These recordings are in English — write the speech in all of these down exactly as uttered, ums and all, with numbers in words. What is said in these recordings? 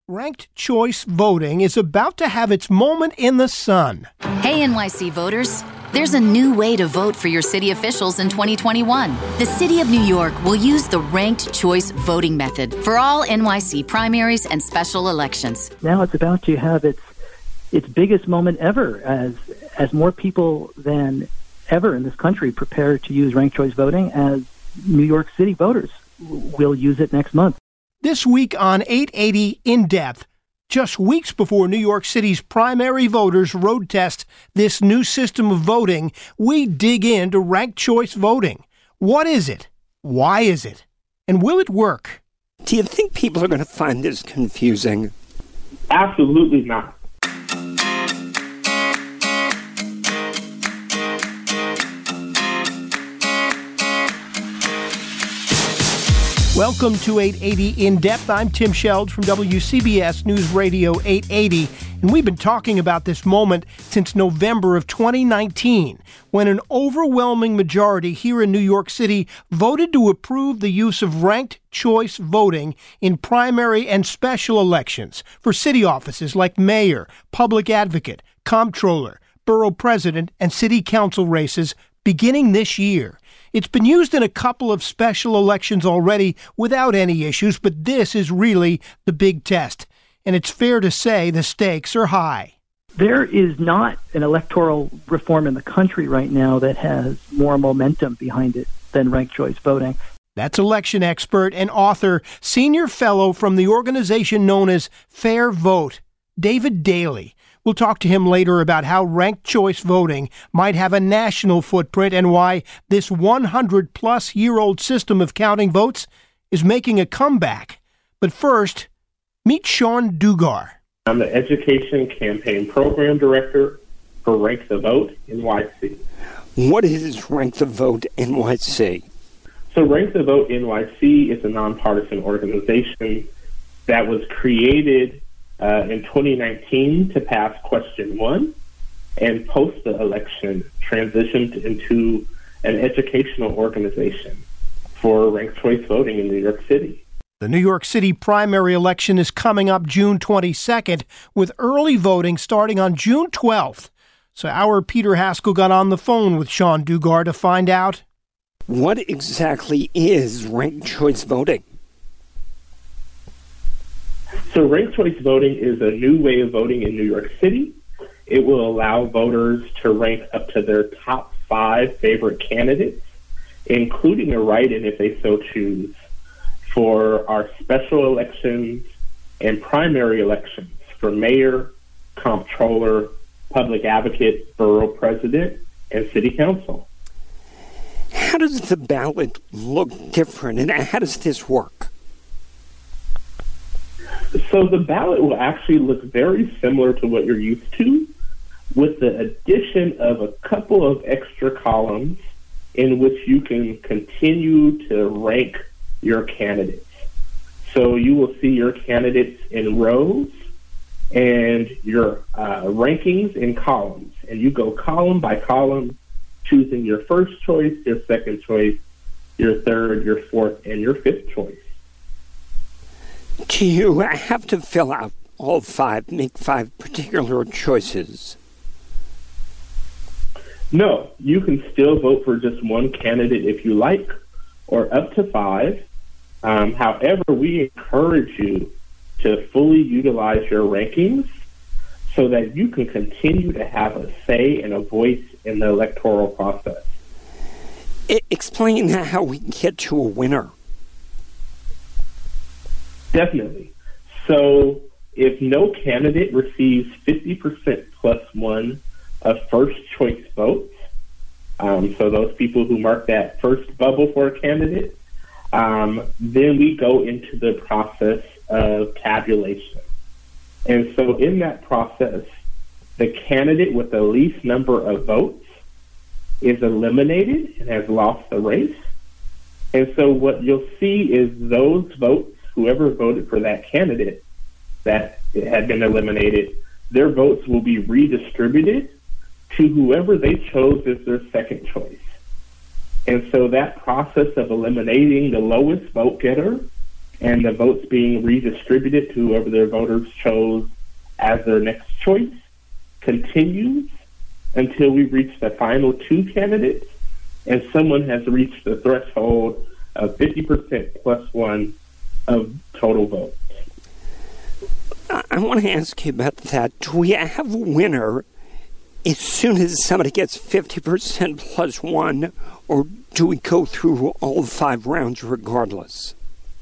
Ranked choice voting is about to have its moment in the sun. Hey, N Y C voters. There's a new way to vote for your city officials in twenty twenty-one. The City of New York will use the ranked choice voting method for all N Y C primaries and special elections. Now it's about to have its its biggest moment ever as as more people than ever in this country prepare to use ranked choice voting, as New York City voters will use it next month. This week on eight eighty In Depth, just weeks before New York City's primary voters road test this new system of voting, we dig into ranked choice voting. What is it? Why is it? And will it work? Do you think people are going to find this confusing? Absolutely not. Welcome to eight eighty In Depth. I'm Tim Sheldge from W C B S News Radio eight eighty, and we've been talking about this moment since November of twenty nineteen, when an overwhelming majority here in New York City voted to approve the use of ranked choice voting in primary and special elections for city offices like mayor, public advocate, comptroller, borough president, and city council races beginning this year. It's been used in a couple of special elections already without any issues, but this is really the big test. And it's fair to say the stakes are high. There is not an electoral reform in the country right now that has more momentum behind it than ranked choice voting. That's election expert and author, senior fellow from the organization known as Fair Vote, David Daley. We'll talk to him later about how ranked choice voting might have a national footprint and why this one hundred plus year old system of counting votes is making a comeback. But first, meet Sean Dugar. I'm the Education Campaign Program Director for Rank the Vote N Y C. What is Rank the Vote N Y C? So Rank the Vote N Y C is a nonpartisan organization that was created Uh, in twenty nineteen to pass question one, and post the election transitioned into an educational organization for ranked choice voting in New York City. The New York City primary election is coming up June twenty-second, with early voting starting on June twelfth. So our Peter Haskell got on the phone with Sean Dugar to find out. What exactly is ranked choice voting? So ranked choice voting is a new way of voting in New York City. It will allow voters to rank up to their top five favorite candidates, including a write-in if they so choose, for our special elections and primary elections for mayor, comptroller, public advocate, borough president, and city council. How does the ballot look different, and how does this work? So the ballot will actually look very similar to what you're used to, with the addition of a couple of extra columns in which you can continue to rank your candidates. So you will see your candidates in rows and your uh, rankings in columns. And you go column by column, choosing your first choice, your second choice, your third, your fourth, and your fifth choice. Do you have to fill out all five, make five particular choices? No, you can still vote for just one candidate if you like, or up to five. Um, however, we encourage you to fully utilize your rankings so that you can continue to have a say and a voice in the electoral process. I- explain how we get to a winner. Definitely. So if no candidate receives fifty percent plus one of first choice votes, um, so those people who mark that first bubble for a candidate, um, then we go into the process of tabulation. And so in that process, the candidate with the least number of votes is eliminated and has lost the race. And so what you'll see is those votes, whoever voted for that candidate that had been eliminated, their votes will be redistributed to whoever they chose as their second choice. And so that process of eliminating the lowest vote getter and the votes being redistributed to whoever their voters chose as their next choice continues until we reach the final two candidates and someone has reached the threshold of fifty percent plus one of total votes. I want to ask you about that. Do we have a winner as soon as somebody gets fifty percent plus one, or do we go through all five rounds regardless?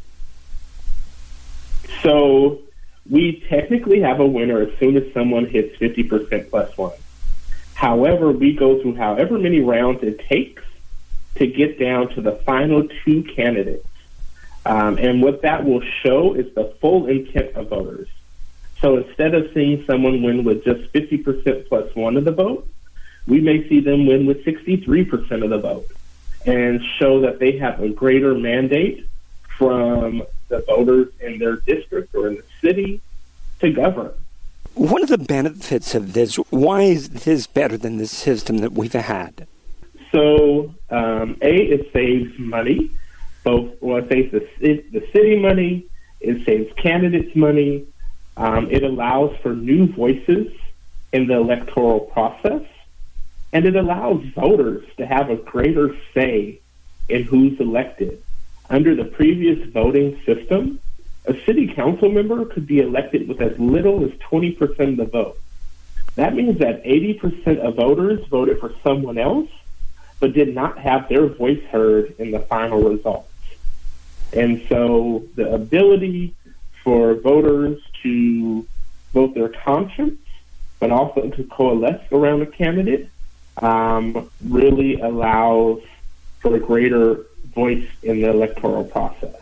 So we technically have a winner as soon as someone hits fifty percent plus one. However, we go through however many rounds it takes to get down to the final two candidates. Um, and what that will show is the full intent of voters. So instead of seeing someone win with just fifty percent plus one of the vote, we may see them win with sixty-three percent of the vote and show that they have a greater mandate from the voters in their district or in the city to govern. What are the benefits of this? Why is this better than the system that we've had? So, um, A, it saves money. Both, well, it saves the, the city money, it saves candidates money, um, it allows for new voices in the electoral process, and it allows voters to have a greater say in who's elected. Under the previous voting system, a city council member could be elected with as little as twenty percent of the vote. That means that eighty percent of voters voted for someone else, but did not have their voice heard in the final results. And so the ability for voters to vote their conscience, but also to coalesce around a candidate, um, really allows for a greater voice in the electoral process.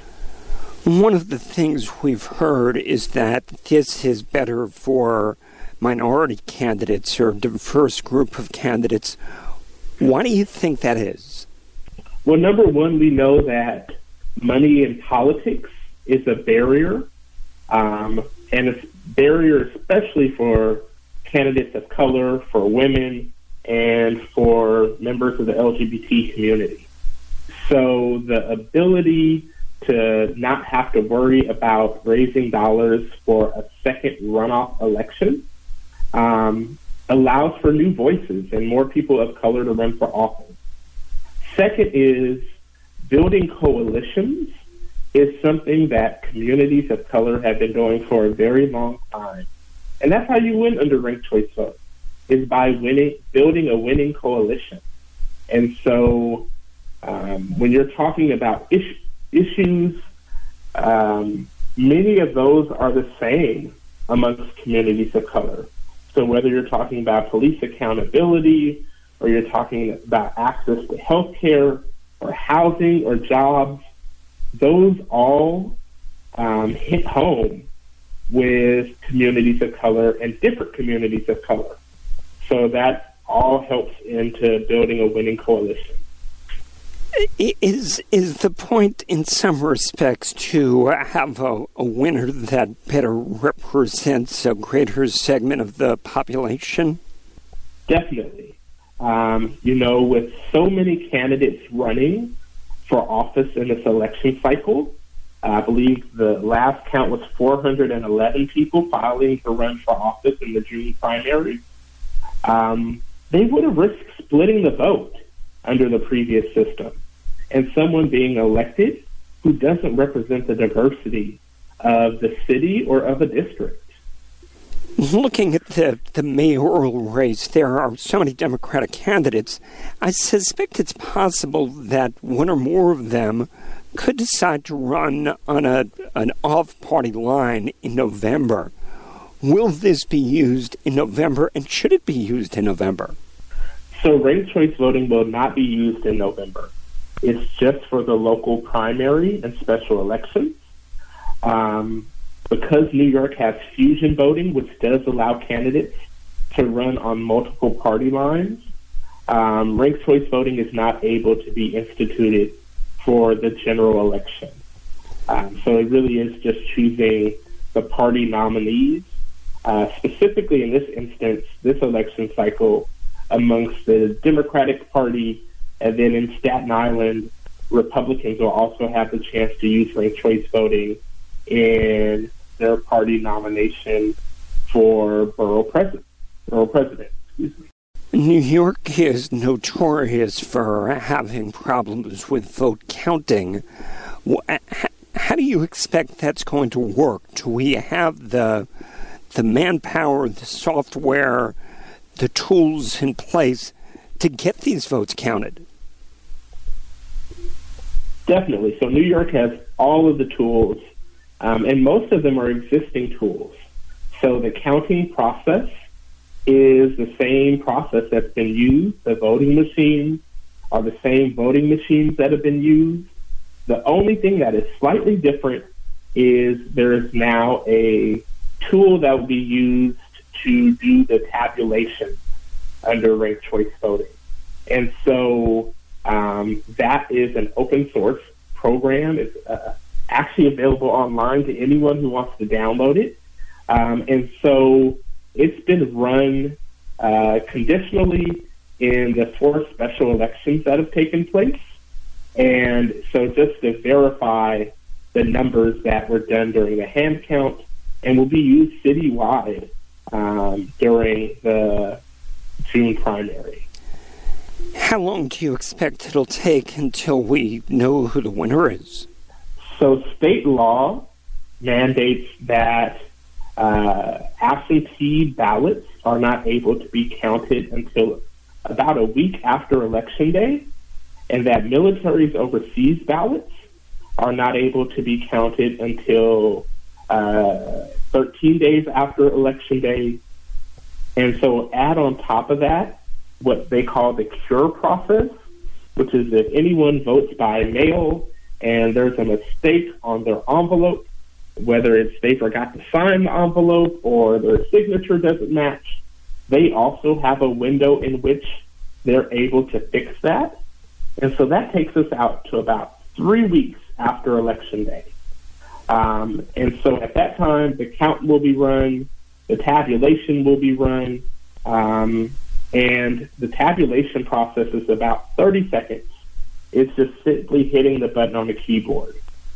One of the things we've heard is that this is better for minority candidates or a diverse group of candidates. Why do you think that is? Well, number one, we know that money in politics is a barrier, um, and it's a barrier especially for candidates of color, for women, and for members of the L G B T community. So the ability to not have to worry about raising dollars for a second runoff election um, allows for new voices and more people of color to run for office. Second is building coalitions is something that communities of color have been doing for a very long time. And that's how you win under ranked choice vote, is by winning, building a winning coalition. And so um, when you're talking about is- issues, um, many of those are the same amongst communities of color. So whether you're talking about police accountability, or you're talking about access to health care, or housing, or jobs, those all um, hit home with communities of color and different communities of color. So that all helps into building a winning coalition. Is is the point in some respects to have a, a winner that better represents a greater segment of the population? Definitely. Um, you know, with so many candidates running for office in this election cycle, I believe the last count was four hundred eleven people filing to run for office in the June primary. Um, they would have risked splitting the vote under the previous system, and someone being elected who doesn't represent the diversity of the city or of a district. Looking at the, the mayoral race, there are so many Democratic candidates. I suspect it's possible that one or more of them could decide to run on a an off-party line in November. Will this be used in November, and should it be used in November? So ranked choice voting will not be used in November. It's just for the local primary and special elections. Um, because New York has fusion voting, which does allow candidates to run on multiple party lines, um, ranked choice voting is not able to be instituted for the general election. Um, so it really is just choosing the party nominees, uh, specifically in this instance, this election cycle, amongst the Democratic Party, and then in Staten Island, Republicans will also have the chance to use ranked choice voting in their party nomination for borough president. Borough president, excuse me. New York is notorious for having problems with vote counting. How do you expect that's going to work? Do we have the the manpower, the software, the tools in place to get these votes counted? Definitely. So New York has all of the tools, um, and most of them are existing tools. So the counting process is the same process that's been used. The voting machines are the same voting machines that have been used. The only thing that is slightly different is there is now a tool that will be used to do the tabulation under ranked choice voting. And so um, that is an open source program. It's uh, actually available online to anyone who wants to download it. Um, and so it's been run uh, conditionally in the four special elections that have taken place. And so just to verify the numbers that were done during the hand count, and will be used citywide um, during the June primary. How long do you expect it'll take until we know who the winner is? So state law mandates that uh, absentee ballots are not able to be counted until about a week after Election Day, and that military's overseas ballots are not able to be counted until uh, thirteen days after Election Day. And so add on top of that what they call the cure process, which is if anyone votes by mail and there's a mistake on their envelope, whether it's they forgot to sign the envelope or their signature doesn't match, they also have a window in which they're able to fix that. And so that takes us out to about three weeks after Election Day. Um, and so at that time, the count will be run, the tabulation will be run, um, and the tabulation process is about thirty seconds. It's just simply hitting the button on the keyboard.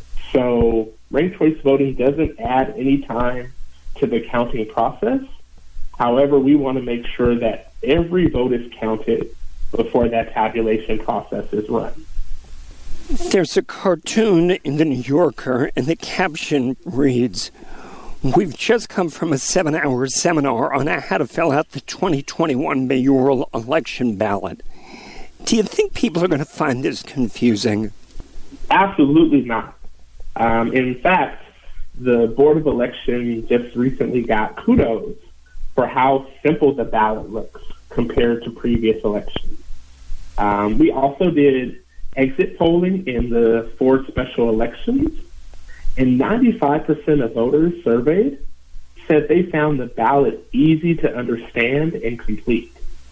So ranked choice voting doesn't add any time to the counting process. However, we want to make sure that every vote is counted before that tabulation process is run. There's a cartoon in the New Yorker, and the caption reads, "We've just come from a seven-hour seminar on how to fill out the twenty twenty-one mayoral election ballot." Do you think people are going to find this confusing? Absolutely not. Um, in fact, the Board of Elections just recently got kudos for how simple the ballot looks compared to previous elections. Um, we also did exit polling in the four special elections, and ninety-five percent of voters surveyed said they found the ballot easy to understand and complete.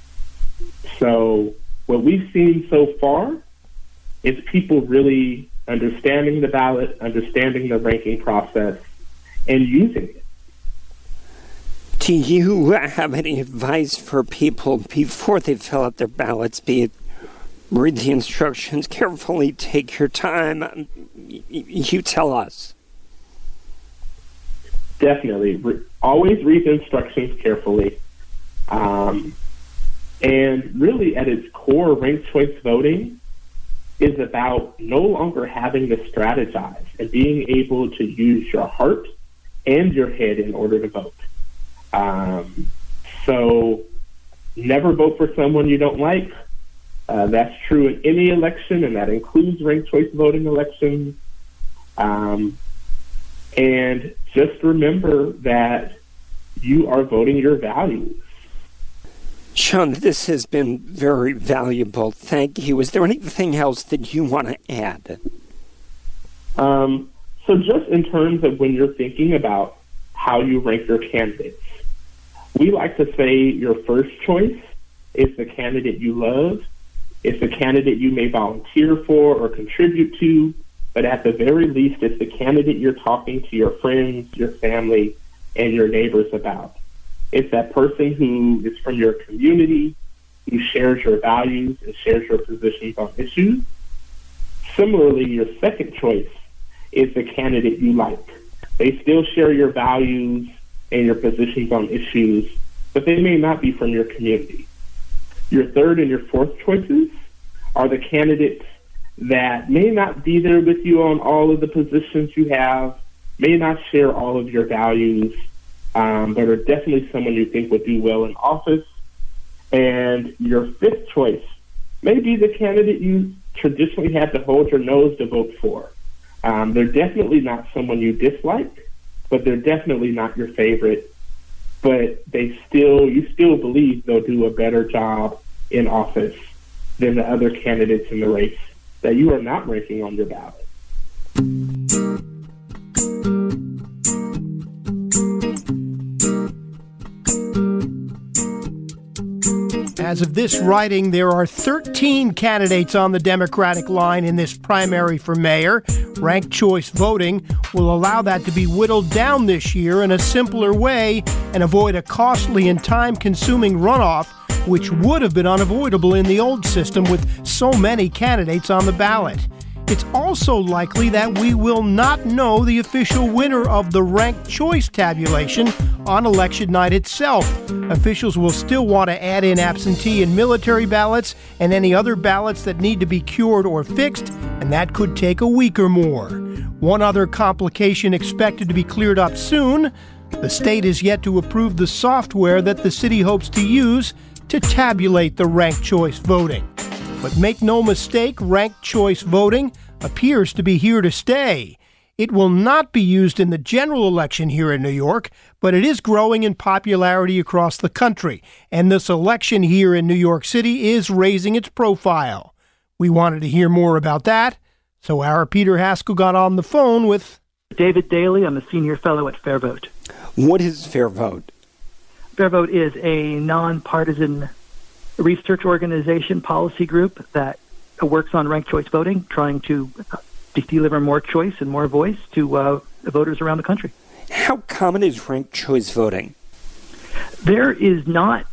So what we've seen so far is people really understanding the ballot, understanding the ranking process, and using it. Do you have any advice for people before they fill out their ballots, be it read the instructions carefully, take your time? You tell us. Definitely. Re- always read the instructions carefully. Um, and really, at its core, ranked choice voting is about no longer having to strategize and being able to use your heart and your head in order to vote. Um, so never vote for someone you don't like. Uh, that's true in any election, and that includes ranked choice voting elections. Um, and just remember that you are voting your values. Sean, this has been very valuable. Thank you. Is there anything else that you want to add? Um, so just in terms of when you're thinking about how you rank your candidates, we like to say your first choice is the candidate you love. It's the candidate you may volunteer for or contribute to, but at the very least, it's the candidate you're talking to your friends, your family, and your neighbors about. It's that person who is from your community, who shares your values and shares your positions on issues. Similarly, your second choice is the candidate you like. They still share your values and your positions on issues, but they may not be from your community. Your third and your fourth choices are the candidates that may not be there with you on all of the positions you have, may not share all of your values, um, but are definitely someone you think would do well in office. And your fifth choice may be the candidate you traditionally had to hold your nose to vote for. Um, they're definitely not someone you dislike, but they're definitely not your favorite. But they still, you still believe they'll do a better job in office than the other candidates in the race that you are not ranking on your ballot. As of this writing, there are thirteen candidates on the Democratic line in this primary for mayor. Ranked choice voting will allow that to be whittled down this year in a simpler way and avoid a costly and time-consuming runoff, which would have been unavoidable in the old system with so many candidates on the ballot. It's also likely that we will not know the official winner of the ranked choice tabulation on election night itself. Officials will still want to add in absentee and military ballots and any other ballots that need to be cured or fixed, and that could take a week or more. One other complication expected to be cleared up soon: the state is yet to approve the software that the city hopes to use to tabulate the ranked choice voting. But make no mistake, ranked choice voting appears to be here to stay. It will not be used in the general election here in New York, but it is growing in popularity across the country, and this election here in New York City is raising its profile. We wanted to hear more about that, so our Peter Haskell got on the phone with David Daly. I'm a senior fellow at Fair Vote. What is Fair Vote? Fair Vote is a nonpartisan research organization, policy group that works on ranked choice voting, trying to deliver more choice and more voice to uh, voters around the country. How common is ranked choice voting? There is not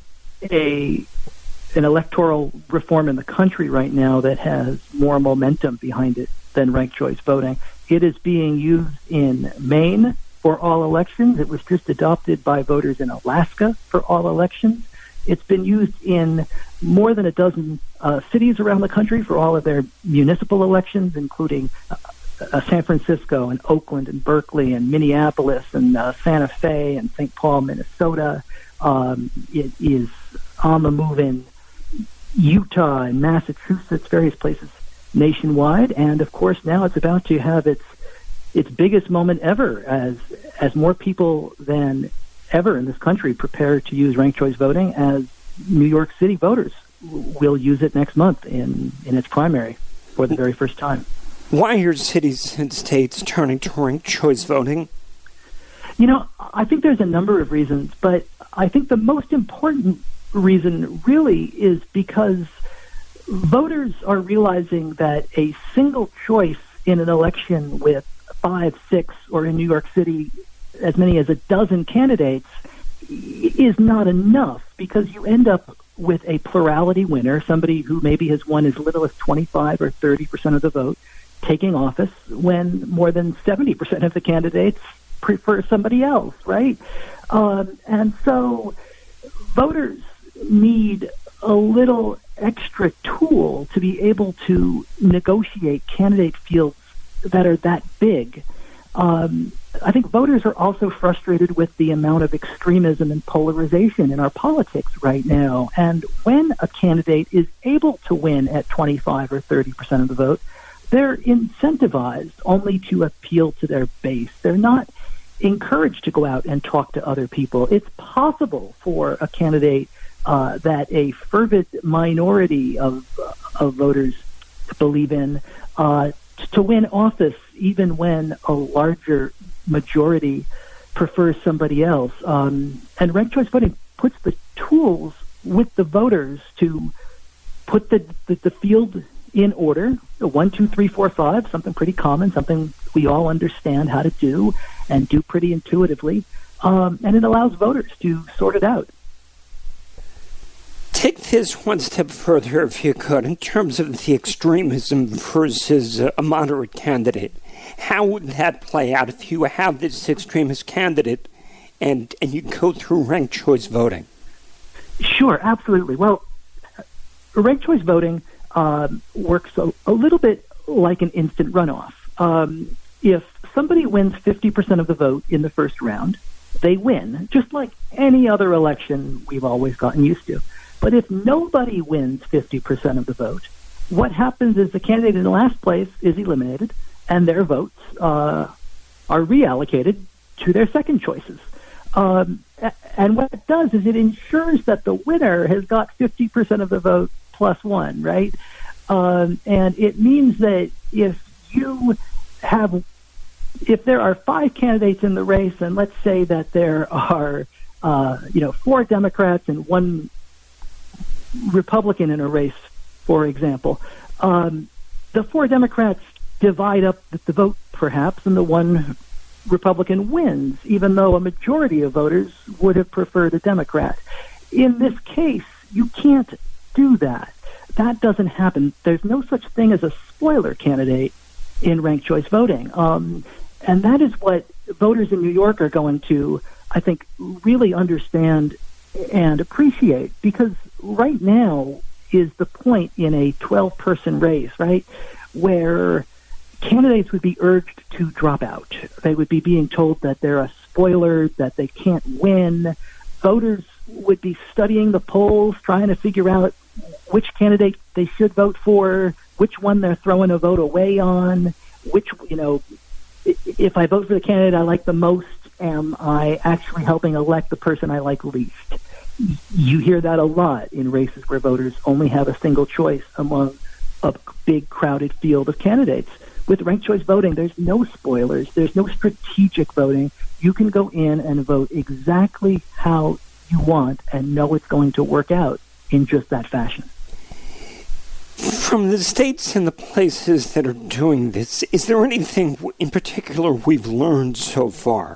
a an electoral reform in the country right now that has more momentum behind it than ranked choice voting. It is being used in Maine for all elections. It was just adopted by voters in Alaska for all elections. It's been used in more than a dozen uh, cities around the country for all of their municipal elections, including uh, uh, San Francisco and Oakland and Berkeley and Minneapolis and uh, Santa Fe and Saint Paul, Minnesota. Um, it is on the move in Utah and Massachusetts, various places nationwide. And, of course, now it's about to have its its biggest moment ever as as more people than ever in this country prepare to use ranked choice voting, as New York City voters will use it next month in, in its primary for the very first time. Why are cities and states turning to ranked choice voting? You know, I think there's a number of reasons, but I think the most important reason really is because voters are realizing that a single choice in an election with five, six, or in New York City, as many as a dozen candidates is not enough, because you end up with a plurality winner, somebody who maybe has won as little as twenty-five or thirty percent of the vote, taking office when more than seventy percent of the candidates prefer somebody else, right? Um, and so voters need a little extra tool to be able to negotiate candidate fields that are that big. Um, I think voters are also frustrated with the amount of extremism and polarization in our politics right now. And when a candidate is able to win at twenty-five or thirty percent of the vote, they're incentivized only to appeal to their base. They're not encouraged to go out and talk to other people. It's possible for a candidate uh, that a fervid minority of, of voters believe in uh, to win office even when a larger majority prefers somebody else. Um, and ranked choice voting puts the tools with the voters to put the, the, the field in order, one, two, three, four, five, something pretty common, something we all understand how to do and do pretty intuitively. Um, and it allows voters to sort it out. Take this one step further, if you could, in terms of the extremism versus a moderate candidate. How would that play out if you have this extremist candidate and, and you go through ranked choice voting? Sure, absolutely. Well, ranked choice voting um, works a, a little bit like an instant runoff. Um, if somebody wins fifty percent of the vote in the first round, they win, just like any other election we've always gotten used to. But if nobody wins fifty percent of the vote, what happens is the candidate in last place is eliminated, and their votes uh, are reallocated to their second choices. Um, and what it does is it ensures that the winner has got fifty percent of the vote plus one, right? Um, and it means that if you have, if there are five candidates in the race, and let's say that there are, uh, you know, four Democrats and one Republican in a race, for example, um, the four Democrats divide up the, the vote, perhaps, and the one Republican wins, even though a majority of voters would have preferred a Democrat. In this case, you can't do that. That doesn't happen. There's no such thing as a spoiler candidate in ranked choice voting. Um, and that is what voters in New York are going to, I think, really understand and appreciate, because right now is the point in a twelve-person race, right, where candidates would be urged to drop out. They would be being told that they're a spoiler, that they can't win. Voters would be studying the polls, trying to figure out which candidate they should vote for, which one they're throwing a vote away on, which, you know, if I vote for the candidate I like the most, am I actually helping elect the person I like least? You hear that a lot in races where voters only have a single choice among a big crowded field of candidates. With ranked choice voting, there's no spoilers. There's no strategic voting. You can go in and vote exactly how you want and know it's going to work out in just that fashion. From the states and the places that are doing this, is there anything in particular we've learned so far?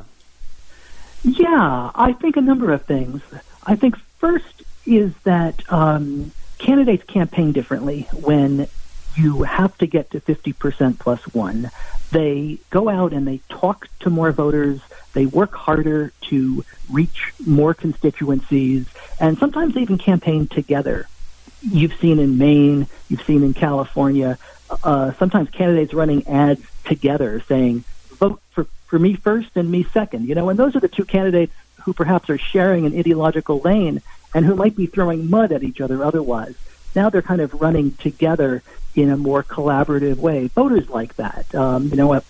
Yeah, I think a number of things. I think first is that um, candidates campaign differently when you have to get to fifty percent plus one. They go out and they talk to more voters. They work harder to reach more constituencies, and sometimes they even campaign together. You've seen in Maine, you've seen in California, uh, sometimes candidates running ads together saying, vote for, for me first and me second. You know, and those are the two candidates who perhaps are sharing an ideological lane and who might be throwing mud at each other otherwise. Now they're kind of running together in a more collaborative way. Voters like that. Um, you know, uh,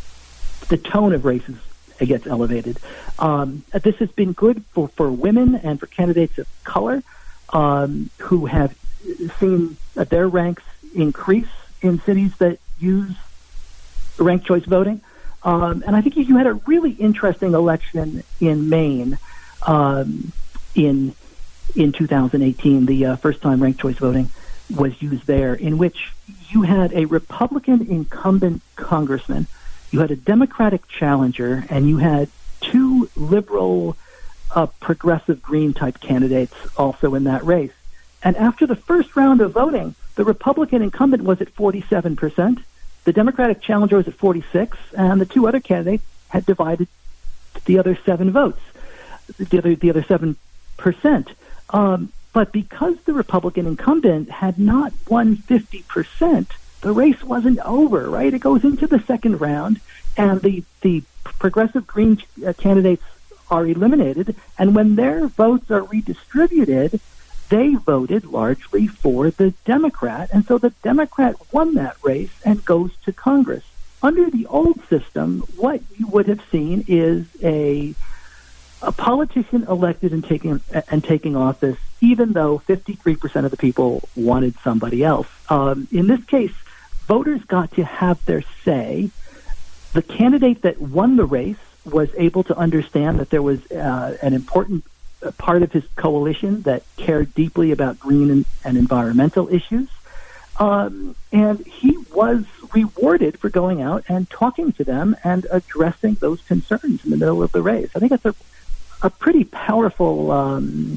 the tone of races gets elevated. Um, this has been good for, for women and for candidates of color um, who have seen uh, their ranks increase in cities that use ranked choice voting. Um, and I think you had a really interesting election in Maine um, in in two thousand eighteen, the uh, first time ranked choice voting was used there, in which you had a Republican incumbent congressman, you had a Democratic challenger, and you had two liberal, uh, progressive green type candidates also in that race. And after the first round of voting, the Republican incumbent was at forty-seven percent, the Democratic challenger was at forty-six, and the two other candidates had divided the other seven votes, the other the other seven percent. Um, but because the Republican incumbent had not won fifty percent, the race wasn't over, right? It goes into the second round, and the the progressive green uh, candidates are eliminated, and when their votes are redistributed, they voted largely for the Democrat, and so the Democrat won that race and goes to Congress. Under the old system, what you would have seen is a a politician elected and taking and taking office, even though fifty-three percent of the people wanted somebody else. Um, in this case, voters got to have their say. The candidate that won the race was able to understand that there was uh, an important part of his coalition that cared deeply about green and, and environmental issues. Um, and he was rewarded for going out and talking to them and addressing those concerns in the middle of the race. I think that's a, a pretty powerful um,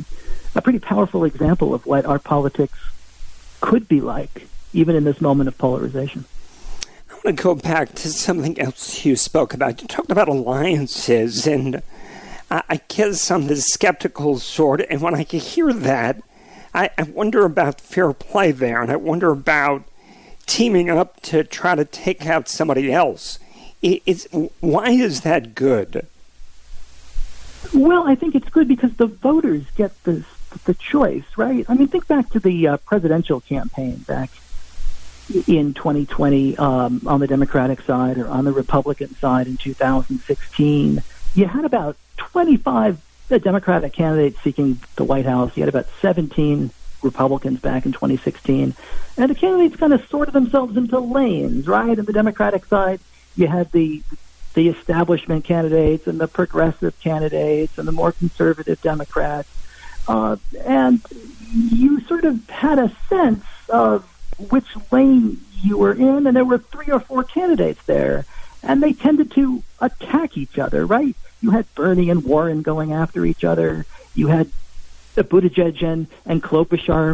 a pretty powerful example of what our politics could be like, even in this moment of polarization. I want to go back to something else you spoke about. You talked about alliances, and I, I guess I'm the skeptical sort, and when I hear that, I, I wonder about fair play there, and I wonder about teaming up to try to take out somebody else. It, it's, why is that good? Well, I think it's good because the voters get the the choice, right? I mean, think back to the uh, presidential campaign back in twenty twenty um, on the Democratic side or on the Republican side in two thousand sixteen. You had about twenty-five Democratic candidates seeking the White House. You had about seventeen Republicans back in twenty sixteen. And the candidates kind of sorted themselves into lanes, right? On the Democratic side, you had the the establishment candidates and the progressive candidates and the more conservative Democrats. Uh, and you sort of had a sense of which lane you were in, and there were three or four candidates there, and they tended to attack each other, right? You had Bernie and Warren going after each other. You had the Buttigieg and, and Klobuchar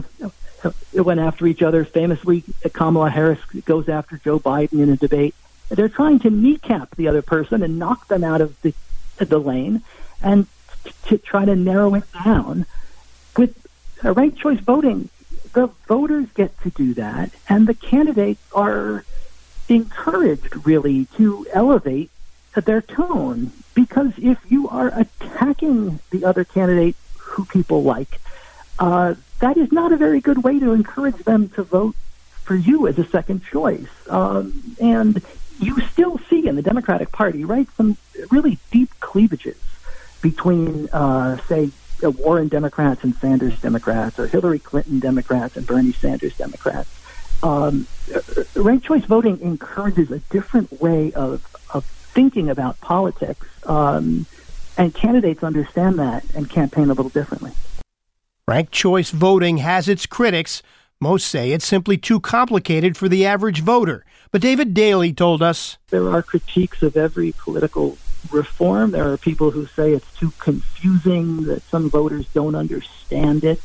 went after each other. Famously, Kamala Harris goes after Joe Biden in a debate. They're trying to kneecap the other person and knock them out of the the lane, and to try to narrow it down. With uh, ranked choice voting, the voters get to do that, and the candidates are encouraged, really, to elevate their tone. Because if you are attacking the other candidate who people like, uh, that is not a very good way to encourage them to vote for you as a second choice. Um, and you still see in the Democratic Party, right, some really deep cleavages between, uh, say, uh, Warren Democrats and Sanders Democrats, or Hillary Clinton Democrats and Bernie Sanders Democrats. Um, ranked choice voting encourages a different way of, of thinking about politics, um, and candidates understand that and campaign a little differently. Ranked choice voting has its critics. Most say it's simply too complicated for the average voter. But David Daley told us there are critiques of every political reform. There are people who say it's too confusing, that some voters don't understand it.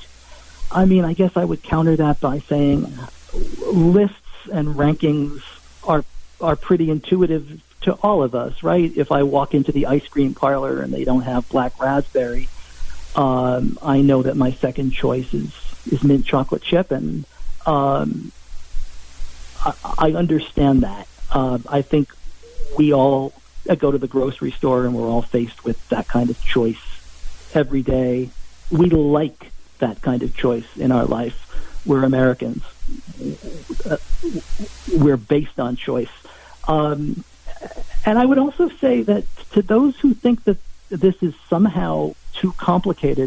I mean, I guess I would counter that by saying lists and rankings are are pretty intuitive to all of us, right? If I walk into the ice cream parlor and they don't have black raspberry, um, I know that my second choice is, is mint chocolate chip, and um, I, I understand that. Uh, I think we all go to the grocery store and we're all faced with that kind of choice every day. We like that kind of choice in our life. We're Americans. Uh, we're based on choice. Um, and I would also say that to those who think that this is somehow too complicated,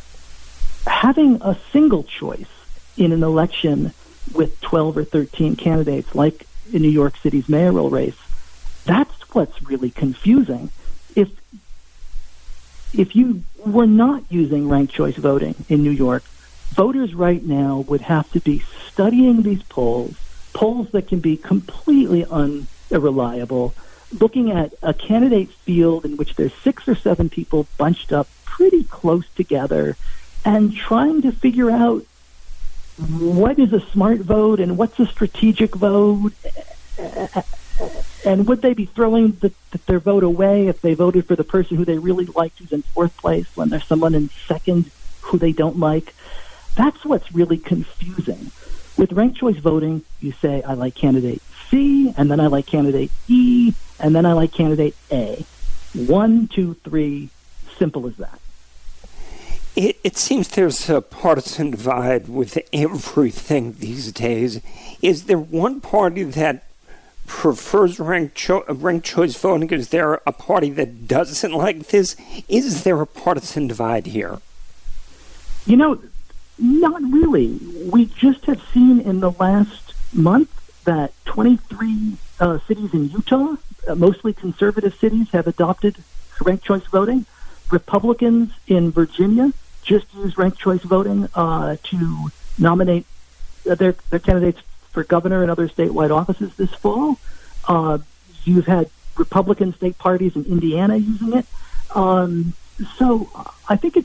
having a single choice in an election with twelve or thirteen candidates, like in New York City's mayoral race, that's what's really confusing. If if you were not using ranked choice voting in New York, voters right now would have to be studying these polls, polls that can be completely unreliable, looking at a candidate field in which there's six or seven people bunched up pretty close together, and trying to figure out what is a smart vote and what's a strategic vote, and would they be throwing the, their vote away if they voted for the person who they really liked who's in fourth place when there's someone in second who they don't like. That's what's really confusing. With ranked choice voting, you say, I like candidate C, and then I like candidate E, and then I like candidate A. One, two, three, simple as that. It, it seems there's a partisan divide with everything these days. Is there one party that prefers ranked, cho- ranked choice voting? Is there a party that doesn't like this? Is there a partisan divide here? You know, not really. We just have seen in the last month that twenty-three uh, cities in Utah, uh, mostly conservative cities, have adopted ranked choice voting. Republicans in Virginia just used ranked choice voting uh, to nominate uh, their, their candidates for governor and other statewide offices this fall. Uh, you've had Republican state parties in Indiana using it. Um, so I think it's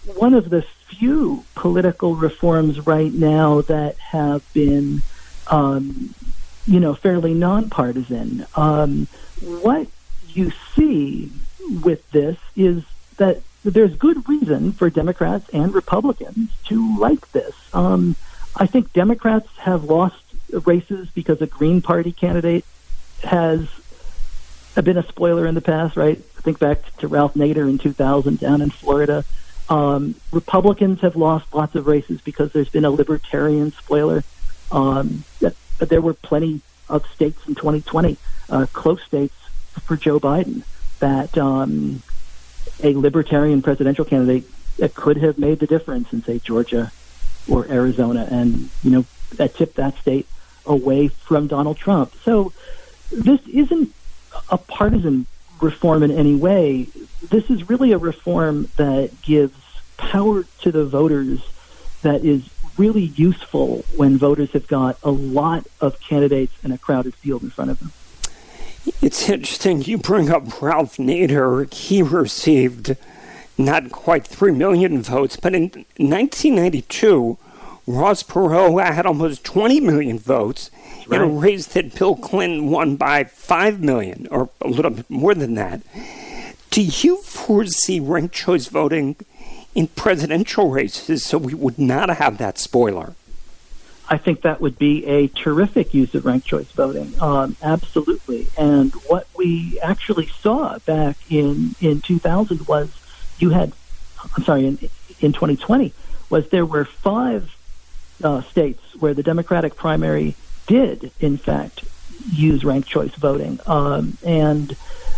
one of the few political reforms right now that have been, um, you know, fairly nonpartisan. Um, what you see with this is that there's good reason for Democrats and Republicans to like this. Um, I think Democrats have lost races because a Green Party candidate has been a spoiler in the past, right? Think back to Ralph Nader in two thousand down in Florida. Um, Republicans have lost lots of races because there's been a libertarian spoiler. Um, but there were plenty of states in twenty twenty, uh, close states for Joe Biden, that um, a libertarian presidential candidate that could have made the difference in, say, Georgia or Arizona, and, you know, that tipped that state away from Donald Trump. So this isn't a partisan reform in any way. This is really a reform that gives power to the voters that is really useful when voters have got a lot of candidates and a crowded field in front of them. It's interesting you bring up Ralph Nader. He received not quite three million votes, but in nineteen ninety-two, Ross Perot had almost twenty million votes right. in a race that Bill Clinton won by five million, or a little bit more than that. Do you foresee ranked choice voting in presidential races so we would not have that spoiler? I think that would be a terrific use of ranked choice voting. Um, absolutely. And what we actually saw back in, in two thousand was you had, I'm sorry, in, in twenty twenty, was there were five uh, states where the Democratic primary did, in fact, use ranked choice voting. Um, and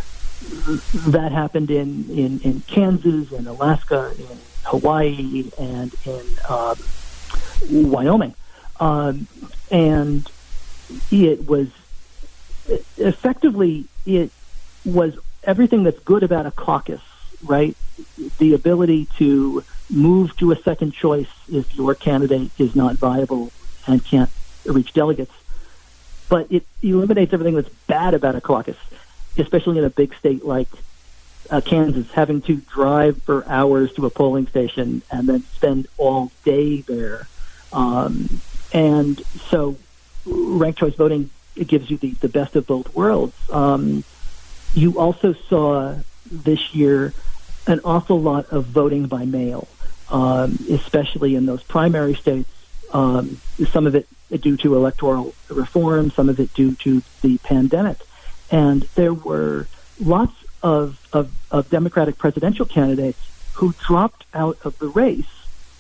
that happened in, in, in Kansas, in Alaska, in Hawaii, and in uh, Wyoming. Um, and it was effectively, it was everything that's good about a caucus, right? The ability to move to a second choice if your candidate is not viable and can't reach delegates. But it eliminates everything that's bad about a caucus, especially in a big state like uh, Kansas, having to drive for hours to a polling station and then spend all day there. Um, And so ranked choice voting, it gives you the, the best of both worlds. Um, you also saw this year an awful lot of voting by mail, um, especially in those primary states. Um, some of it due to electoral reform, some of it due to the pandemic. And there were lots of, of, of Democratic presidential candidates who dropped out of the race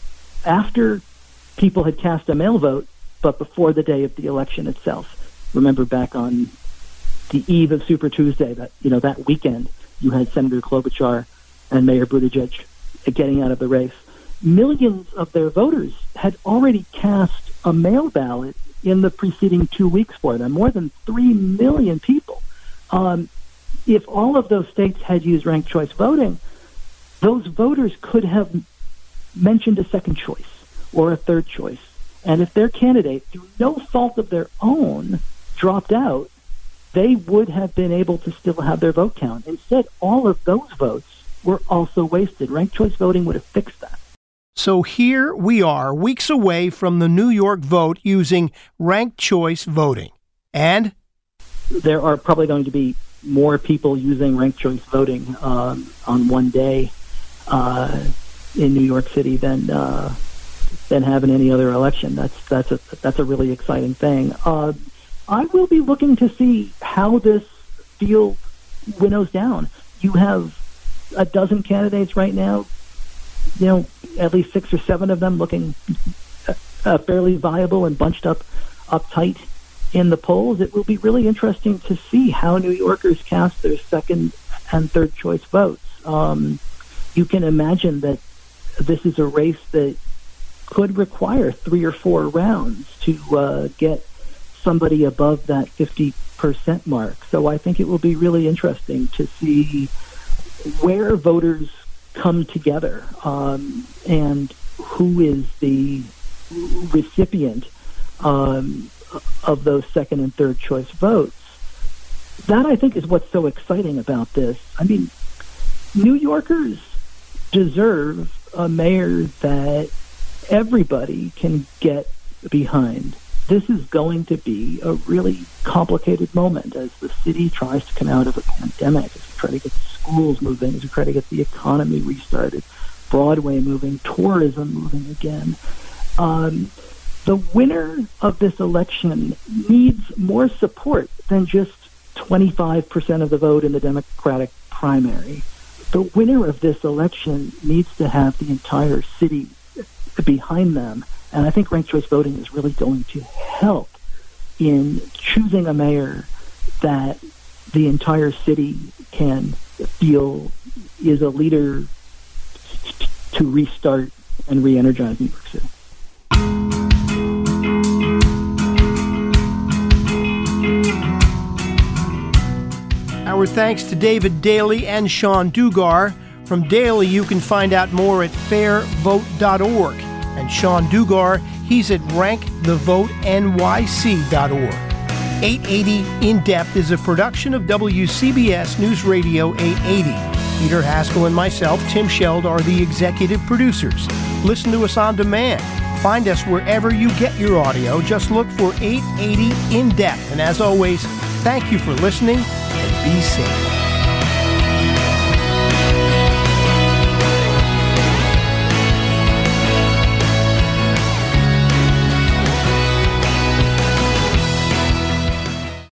after people had cast a mail vote, but before the day of the election itself. Remember back on the eve of Super Tuesday, that you know that weekend, you had Senator Klobuchar and Mayor Buttigieg getting out of the race. Millions of their voters had already cast a mail ballot in the preceding two weeks for them, more than three million people. Um, if all of those states had used ranked choice voting, those voters could have mentioned a second choice or a third choice. And if their candidate, through no fault of their own, dropped out, they would have been able to still have their vote count. Instead, all of those votes were also wasted. Ranked choice voting would have fixed that. So here we are, weeks away from the New York vote using ranked choice voting. And? There are probably going to be more people using ranked choice voting um, on one day uh, in New York City than... Uh, than having any other election. That's that's a that's a really exciting thing. Uh, I will be looking to see how this field winnows down. You have a dozen candidates right now. You know, at least six or seven of them looking uh, fairly viable and bunched up up tight in the polls. It will be really interesting to see how New Yorkers cast their second and third choice votes. Um, you can imagine that this is a race that could require three or four rounds to uh, get somebody above that fifty percent mark. So I think it will be really interesting to see where voters come together um, and who is the recipient um, of those second and third choice votes. That, I think, is what's so exciting about this. I mean, New Yorkers deserve a mayor that everybody can get behind. This is going to be a really complicated moment as the city tries to come out of a pandemic, as we try to get schools moving, as we try to get the economy restarted, Broadway moving, tourism moving again. Um, the winner of this election needs more support than just twenty-five percent of the vote in the Democratic primary. The winner of this election needs to have the entire city behind them. And I think ranked choice voting is really going to help in choosing a mayor that the entire city can feel is a leader to restart and re-energize New York City. Our thanks to David Daley and Sean Dugar. From Daley, you can find out more at fair vote dot org. And Sean Dugar, he's at rank the vote N Y C dot org. eight eighty In Depth is a production of W C B S News Radio eight eighty. Peter Haskell and myself, Tim Sheld, are the executive producers. Listen to us on demand. Find us wherever you get your audio. Just look for eight eighty In Depth. And as always, thank you for listening and be safe.